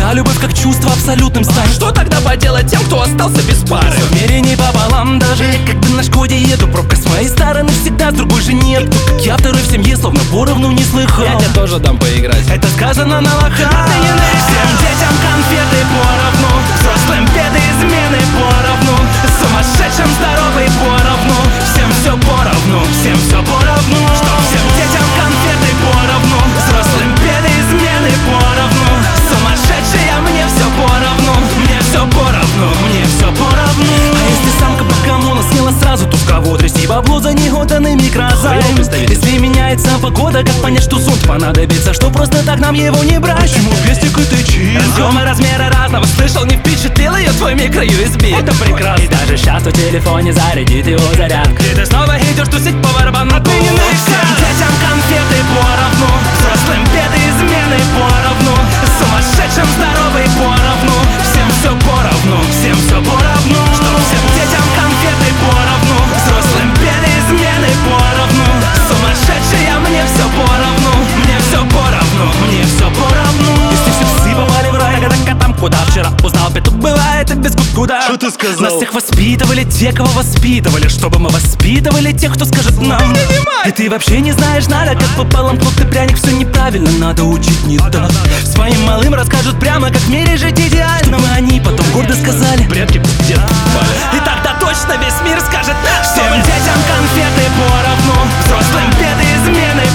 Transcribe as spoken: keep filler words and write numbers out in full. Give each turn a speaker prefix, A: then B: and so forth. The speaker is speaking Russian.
A: А любовь как чувство абсолютным станет.
B: Что тогда поделать тем, кто остался без пары?
A: В мире не пополам даже, когда на Шкоде еду. Пробка с моей стороны всегда, с другой же нет. Как я второй в семье, словно поровну не слыхал.
B: Я тебе тоже дам поиграть.
A: Это сказано на лоха. Всем детям конфеты поровну, взрослым беды, измены поровну, сумасшедшим здоровый поровну. Всем все поровну, всем все поровну. Что всем детям конфеты поровну, взрослым беды, измены поровну, сумасшедшие, а мне все поровну. Мне все поровну, мне все поровну. А если самка по коммуну съела сразу, то с кого трясти бабло за неуданный микрозайм? Если меняется погода, как понять, что зонт понадобится, что просто так нам его не брать?
B: Почему пестик это чисто?
A: Разъемы размера разного, слышал, не впечатлил ее твой микро-ю эс би.
B: Это прекрасно.
A: И даже сейчас в телефоне зарядит его зарядка. И ты снова идешь тусить по барабану. Всем детям конфеты поровну, взрослым беды, измены поровну, сумасшедшим здоровый поровну. Всем все поровну, всем все поровну. Что всем детям конфеты поровну, взрослым беды, измены поровну, сумасшедшие, а мне все поровну. Мне все поровну, мне все поровну. Если все псы попали в рай, когда там куда вчера узнал, петух бывает и без куда.
B: Что ты сказал?
A: Нас всех воспитывали те, кого воспитывали, чтобы мы воспитывали тех, кто скажет нам. И ты вообще не знаешь, надо как пополам плод и пряник. Все неправильно, надо учить не так. Своим малым расскажут прямо, как в мире жить идеально, чтобы они потом гордо сказали:
B: предки где-то упали.
A: и тогда точно весь мир скажет: всем детям конфеты поровну, взрослым беды, измены